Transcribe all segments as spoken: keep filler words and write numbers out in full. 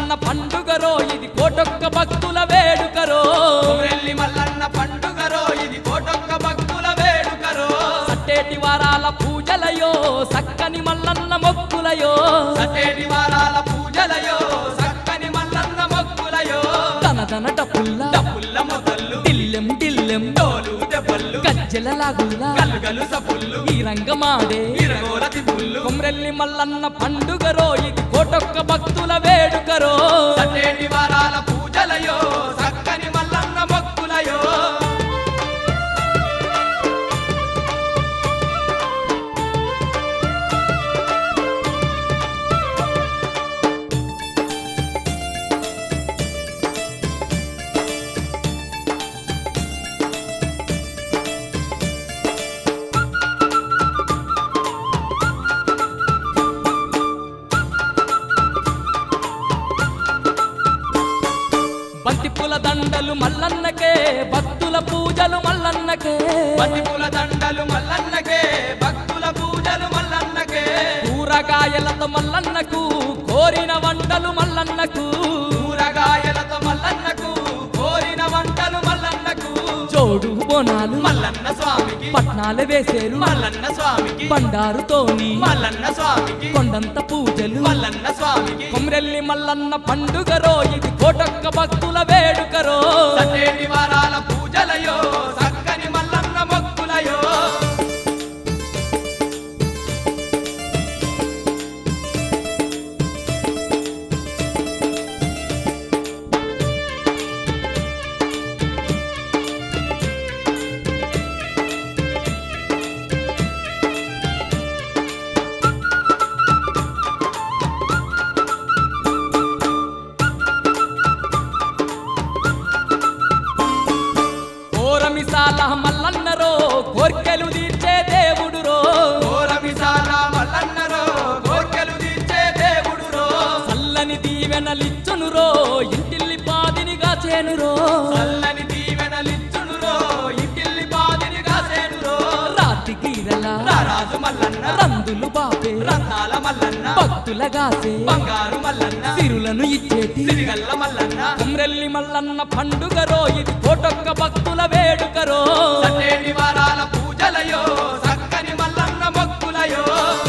మల్లన్న పండుగరో ఇది కోటొక్క భక్తుల వేడుకరో కొమ్రెల్లి మల్లన్న పండుగరో ఇది కోటొక్క భక్తుల వేడుకరో సట్టేటి వారాల పూజలయో సక్కని మల్లన్న మొక్కులయో సట్టేటి వారాల పూజలయో సక్కని మల్లన్న మొక్కులయో తన తన డప్పుల్ల డప్పుల్ల మొదళ్ళు టిల్లెం టిల్లెం డోలు దెబ్బలు గజ్జెల లాగుల్లా కలుగలు సపుళ్ళు ఈ రంగమాడే ఇరగోల తిప్పుళ్ళు కొమ్రెల్లి మల్లన్న పండుగరో ఇది కోటొక్క భక్తుల వేడుకరో సట్టేటి వారాల పూజలయో సక్కని మల్లన్న మొక్కులయో బంతిపూల దండలు మల్లన్నకే భక్తుల పూజలు మల్లన్నకే బంతిపూల దండలు మల్లన్నకే భక్తుల పూజలు మల్లన్నకే కూరగాయలతో మల్లన్నకు కోరిన వంటలు మల్లన్నకు కూరగాయలతో మల్లన్నకు కోరిన వంటలు మల్లన్నకు జోడు బోనాలు మల్లన్న స్వామికి పట్నాలు వేసేరు మల్లన్న స్వామికి బండారుతోని మల్లన్న స్వామికి కొండంత పూజలు మల్లన్న స్వామికి కొమ్రెల్లి మల్లన్న పండుగరో ఇది కోటొక్క భక్తుల వేడుకరో సట్టేటి వారాల పూజలయో సక్కని మల్లన్న మొక్కులయో కోరమిసాల మల్లన్నరో కోర్కెలు తీర్చే దేవుడురో కోరమిసాల మల్లన్నరో కోర్కెలు తీర్చే దేవుడురో చల్లని దీవెనలిచ్చునురో ఇంటిల్లి పాదినిగా చేనురో చల్లని దీవెనలిచ్చునురో ఇంటిల్లి పాదినిగా చేనురో రాతి గీరల రారాజు మల్లన్న రందులు బాపే రత్నాల మల్లన్న భక్తులగాసే బంగారు మల్లన్న సిరులను ఇచ్చేటి సిరిగల్ల మల్లన్న కొమ్రెల్లి మల్లన్న పండుగరో ఇది కోటొక్క భక్తుల వేడుకరో సట్టేటి వారాల పూజలయో సక్కని మల్లన్న మొక్కులయో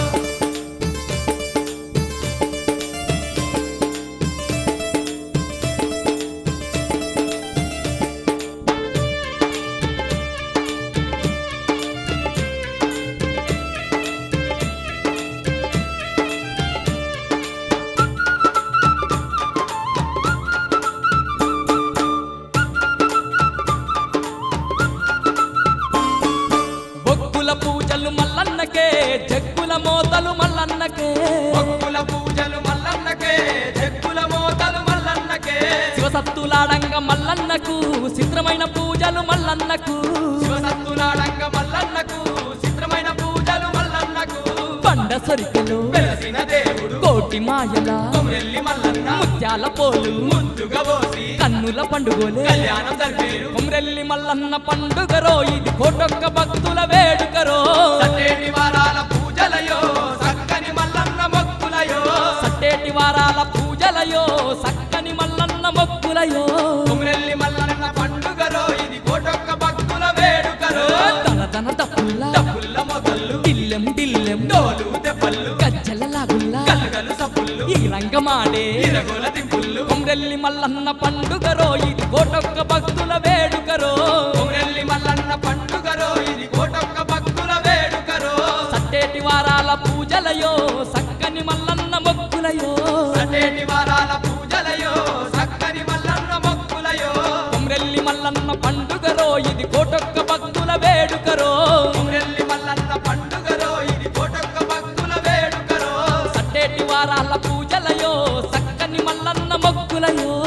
భక్తుల పూజలు మల్లన్నకే జగ్గుల మోతలు మల్లన్నకే భక్తుల పూజలు మల్లన్నకే చెక్కుల మోతలు మల్లన్నకే శివసత్తులాడంగ మల్లన్నకు చిత్రమైన పూజలు మల్లన్నకు శివసత్తులాడంగ మల్లన్నకు చిత్రమైన పూజలు మల్లన్నకు బండ సరికలు వెలసిన దేవుడు కోటి మాయల కొమ్రెల్లి మల్లన్న ముత్యాల పోలు ముద్దుగా పోసి కన్నుల పండుగోలే కళ్యాణం జరిపేరు కొమ్రెల్లి మల్లన్న పండుగరో ఇది కోటొక్క భక్తుల వేడుకరో సట్టేటి వారాల పూజలయో సక్కని మల్లన్న మొక్కులయో సట్టేటి వారాల పూజలయో సక్కని మల్లన్న మొక్కులయో కొమ్రెల్లి మల్లన్న పండుగరో ఇది కోటొక్క భక్తుల వేడుకరో తన తన తప్పుల్ల డప్పుల్ల మొదళ్ళు టిల్లెం టిల్లెం డోలు దెబ్బలు గజ్జల లాగుల్లా కలుగలు సపుళ్ళు ఈ రంగమాడే ఇరగోల తిప్పుళ్ళు కొమ్రెల్లి మల్లన్న పండుగరో ఇది కోటొక్క భక్తుల వేడుకరో కొమ్రెల్లి మల్లన్న పండుగరో ఇది కోటొక్క భక్తుల వేడుకరో సట్టేటి వారాల పూజలయో సక్కని మల్లన్న మొక్కులయో సట్టేటి వారాల పూజలయో సక్కని మల్లన్న మొక్కులయో కొమ్రెల్లి మల్లన్న పండుగరో ఇది కోటొక్క భక్తుల వేడుకరో కొమ్రెల్లి మల్లన్న పండుగరో ఇది కోటొక్క భక్తుల వేడుకరో సట్టేటి వారాల పూజలయో సక్కని మల్లన్న మొక్కులయో